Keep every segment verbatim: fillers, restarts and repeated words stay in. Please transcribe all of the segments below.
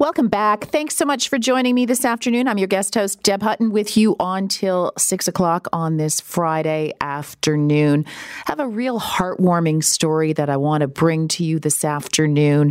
Welcome back. Thanks so much for joining me this afternoon. I'm your guest host, Deb Hutton, with you on till six o'clock on this Friday afternoon. I have a real heartwarming story that I want to bring to you this afternoon.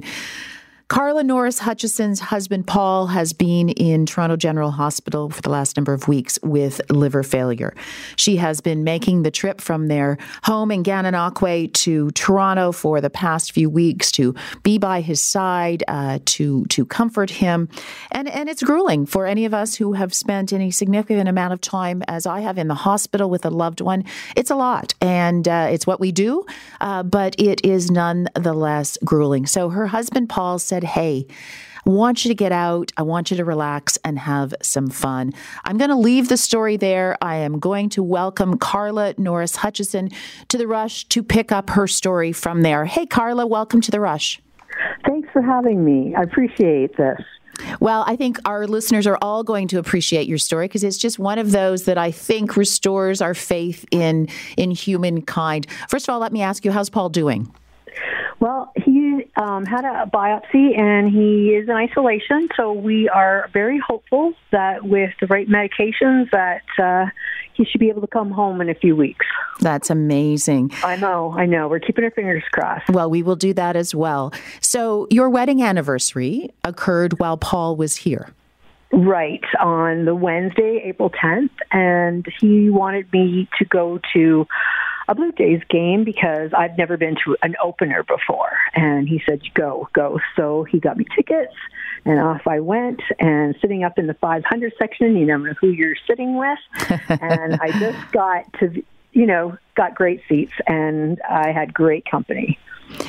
Carla Norris Hutchison's husband, Paul, has been in Toronto General Hospital for the last number of weeks with liver failure. She has been making the trip from their home in Gananoque to Toronto for the past few weeks to be by his side, uh, to to comfort him. And, and it's grueling for any of us who have spent any significant amount of time, as I have, in the hospital with a loved one. It's a lot, and uh, it's what we do, uh, but it is nonetheless grueling. So her husband, Paul, said, hey, I want you to get out. I want you to relax and have some fun. I'm going to leave the story there. I am going to welcome Carla Norris Hutchison to The Rush to pick up her story from there. Hey, Carla, welcome to The Rush. Thanks for having me. I appreciate this. Well, I think our listeners are all going to appreciate your story because it's just one of those that I think restores our faith in, in humankind. First of all, let me ask you, how's Paul doing? Well, he um, had a biopsy and he is in isolation, so we are very hopeful that with the right medications that uh, he should be able to come home in a few weeks. That's amazing. I know, I know. We're keeping our fingers crossed. Well, we will do that as well. So your wedding anniversary occurred while Paul was here. Right, on the Wednesday, April tenth, and he wanted me to go to a Blue Jays game because I've never been to an opener before. And he said, go, go. So he got me tickets, and off I went, and sitting up in the five hundred section, you never know who you're sitting with. And I just got to, you know, got great seats, and I had great company.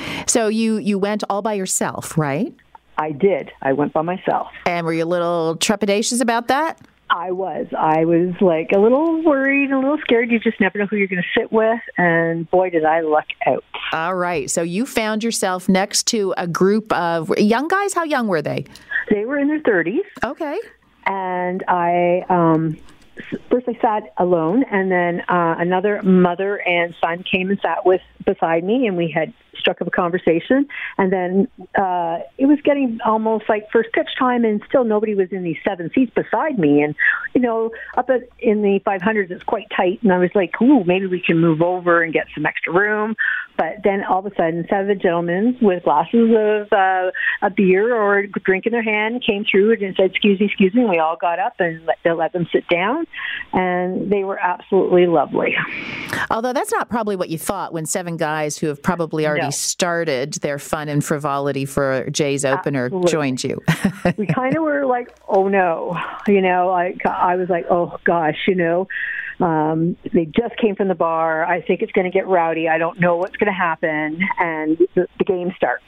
So you, you went all by yourself, right? I did. I went by myself. And were you a little trepidatious about that? I was. I was like a little worried, a little scared. You just never know who you're going to sit with. And boy, did I luck out. All right. So you found yourself next to a group of young guys. How young were they? They were in their thirties. Okay. And I, um, first I sat alone, and then uh, another mother and son came and sat with beside me, and we had struck up a conversation. And then uh, it was getting almost like first pitch time, and still nobody was in these seven seats beside me. And, you know, up at, in the five hundreds, it's quite tight. And I was like, ooh, maybe we can move over and get some extra room. But then all of a sudden, seven gentlemen with glasses of uh, a beer or a drink in their hand came through and said, excuse me, excuse me. And we all got up and let, they let them sit down. And they were absolutely lovely. Although that's not probably what you thought when seven guys who have probably already no. started their fun and frivolity for Jay's opener Absolutely. joined you. We kind of were like, oh no, you know, I, I was like, oh gosh, you know, um, they just came from the bar. I think it's going to get rowdy. I don't know what's going to happen. And the, the game starts.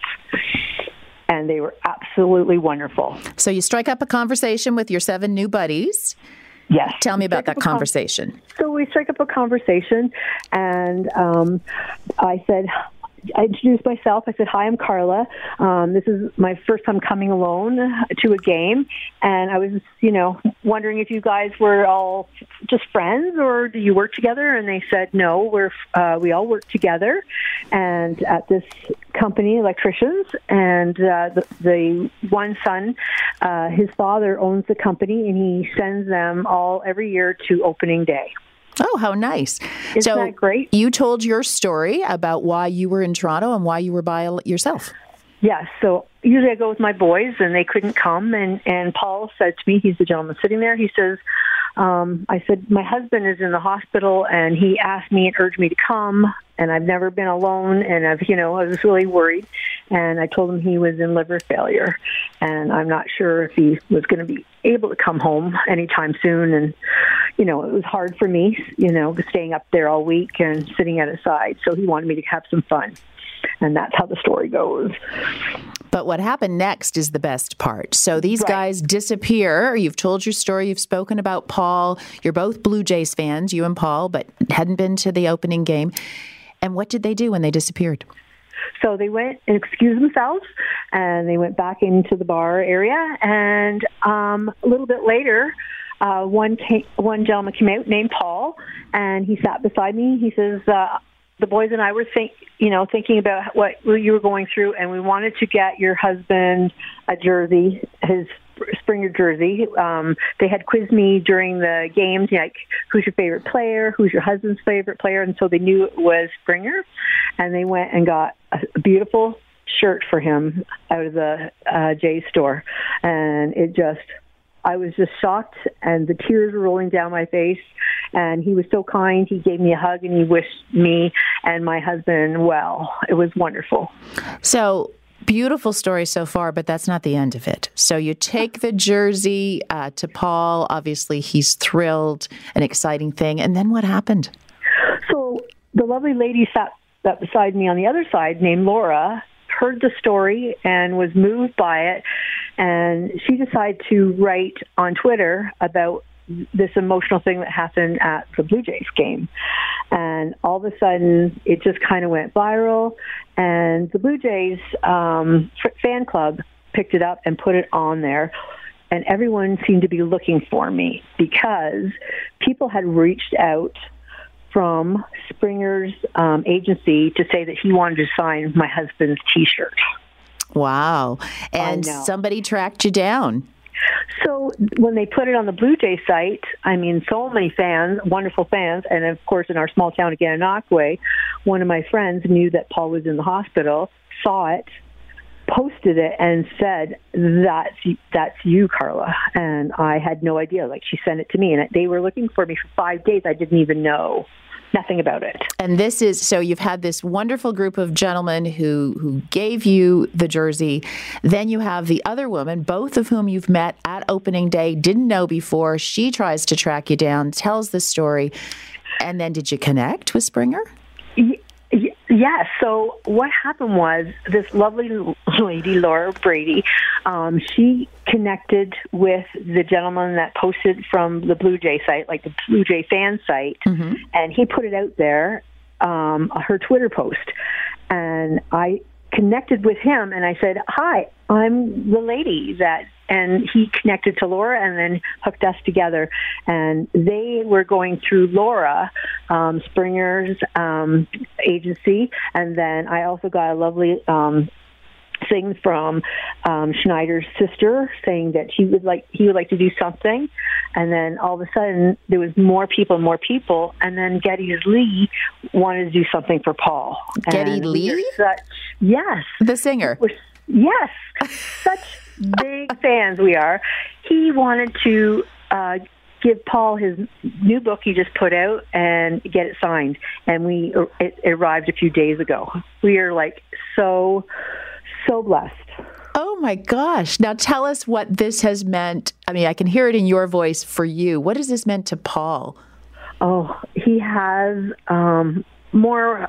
And they were absolutely wonderful. So you strike up a conversation with your seven new buddies. Yes. Tell me about that conversation. Con- so we struck up a conversation, and um, I said, I introduced myself. I said, hi, I'm Carla. Um, this is my first time coming alone to a game. And I was, you know, wondering if you guys were all just friends or do you work together? And they said, no, we're, uh, we all work together and at this company, electricians. And uh, the, the one son, uh, his father owns the company, and he sends them all every year to opening day. Oh, how nice. Isn't so that great? You told your story about why you were in Toronto and why you were by yourself. Yes. So usually I go with my boys, and they couldn't come. And, and Paul said to me, he's the gentleman sitting there, he says, um, I said, my husband is in the hospital, and he asked me and urged me to come, and I've never been alone, and I've, you know, I was really worried. And I told him he was in liver failure, and I'm not sure if he was going to be able to come home anytime soon. And, you know, it was hard for me, you know, staying up there all week and sitting at his side. So he wanted me to have some fun. And that's how the story goes. But what happened next is the best part. So these right. guys disappear. You've told your story. You've spoken about Paul. You're both Blue Jays fans, you and Paul, but hadn't been to the opening game. And what did they do when they disappeared? So they went and excused themselves, and they went back into the bar area. And um, a little bit later, uh, one came, one gentleman came out named Paul, and he sat beside me. He says, uh, the boys and I were think, you know, thinking about what you were going through, and we wanted to get your husband a jersey, his Springer jersey. Um, they had quizzed me during the games, like, who's your favorite player, who's your husband's favorite player, and so they knew it was Springer, and they went and got a beautiful shirt for him out of the uh, Jay's store, and it just, I was just shocked, and the tears were rolling down my face, and he was so kind. He gave me a hug, and he wished me and my husband well. It was wonderful. So, beautiful story so far, but that's not the end of it. So you take the jersey uh, to Paul. Obviously, he's thrilled, an exciting thing. And then what happened? So the lovely lady sat, sat beside me on the other side, named Laura, heard the story and was moved by it. And she decided to write on Twitter about this emotional thing that happened at the Blue Jays game. And all of a sudden, it just kind of went viral. And the Blue Jays um, fan club picked it up and put it on there. And everyone seemed to be looking for me because people had reached out from Springer's um, agency to say that he wanted to sign my husband's T-shirt. Wow. And somebody tracked you down. So when they put it on the Blue Jay site, I mean, so many fans, wonderful fans, and of course in our small town of Gananoque, one of my friends knew that Paul was in the hospital, saw it, posted it, and said, that's, that's you, Carla. And I had no idea. Like, she sent it to me, and they were looking for me for five days. I didn't even know. Nothing about it. And this is, so you've had this wonderful group of gentlemen who, who gave you the jersey. Then you have the other woman, both of whom you've met at opening day, didn't know before. She tries to track you down, tells the story. And then did you connect with Springer? Y- y- yes. So what happened was this lovely lady, Laura Brady, um, she connected with the gentleman that posted from the Blue Jay site, like the Blue Jay fan site, mm-hmm. and he put it out there, um, her Twitter post. And I connected with him, and I said, hi, I'm the lady that, and he connected to Laura and then hooked us together. And they were going through Laura, um, Springer's um, agency, and then I also got a lovely um things from um, Schneider's sister saying that she would like he would like to do something, and then all of a sudden there was more people, more people, and then Geddy Lee wanted to do something for Paul. Geddy Lee, such, yes, the singer. We're, yes, such big fans we are. He wanted to uh, give Paul his new book he just put out and get it signed, and we it arrived a few days ago. We are like so. So blessed. Oh my gosh. Now tell us what this has meant. I mean, I can hear it in your voice for you. What has this meant to Paul? Oh, he has um, more,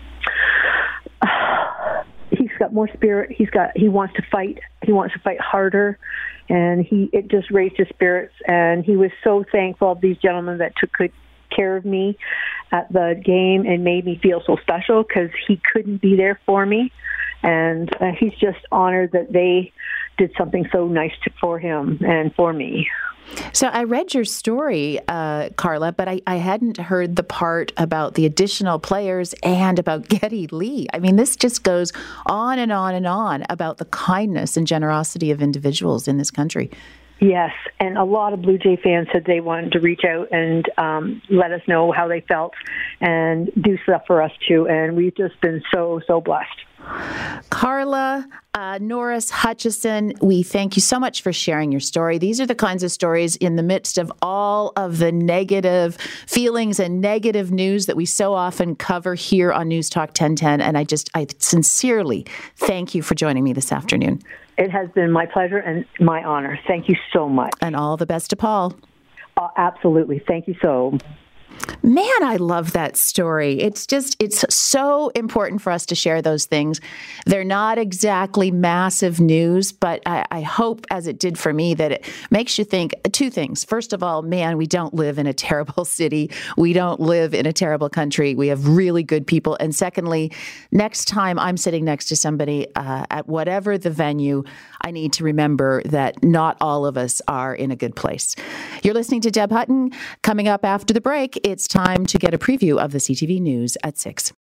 uh, he's got more spirit. He's got, he wants to fight. He wants to fight harder. And he, it just raised his spirits. And he was so thankful of these gentlemen that took good care of me at the game and made me feel so special because he couldn't be there for me. And uh, he's just honored that they did something so nice to, for him and for me. So I read your story, uh, Carla, but I, I hadn't heard the part about the additional players and about Geddy Lee. I mean, this just goes on and on and on about the kindness and generosity of individuals in this country. Yes, and a lot of Blue Jay fans said they wanted to reach out and um, let us know how they felt and do stuff for us too, and we've just been so, so blessed. Carla uh, Norris Hutchison, we thank you so much for sharing your story. These are the kinds of stories in the midst of all of the negative feelings and negative news that we so often cover here on News Talk ten ten, and I just, I sincerely thank you for joining me this afternoon. It has been my pleasure and my honor. Thank you so much. And all the best to Paul. Uh, absolutely. Thank you so. Man, I love that story. It's just, it's so important for us to share those things. They're not exactly massive news, but I, I hope, as it did for me, that it makes you think two things. First of all, man, we don't live in a terrible city. We don't live in a terrible country. We have really good people. And secondly, next time I'm sitting next to somebody uh, at whatever the venue, I need to remember that not all of us are in a good place. You're listening to Deb Hutton. Coming up after the break, it's time to get a preview of the C T V News at six.